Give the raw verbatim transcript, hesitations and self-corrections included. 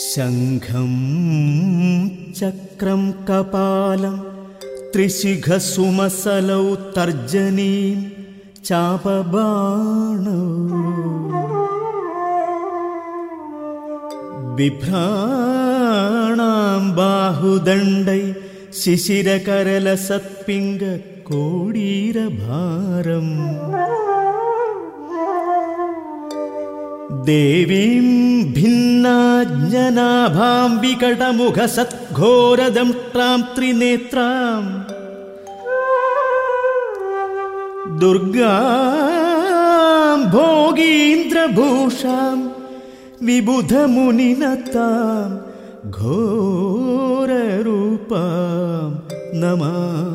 ശംഖം ചക്രം കപാലം ത്രിശിഖസുമസലൗ തർജനീം ചാപബാണൗ ബിഭ്രാണാം ബാഹുദണ്ഡൈ ശിശിരകരലസത്പിംഗ കോടീരഭാരം ദേവീം ഭിന്നാജ്ഞനാഭാം വികടമുഖസദ്ഘോരദംഷ്ട്രാം ത്രിനേത്രാം ദുർഗാം ഭോഗീന്ദ്രഭൂഷാം വിബുധമുനിനതാം ഘോരരൂപാം നമാമി.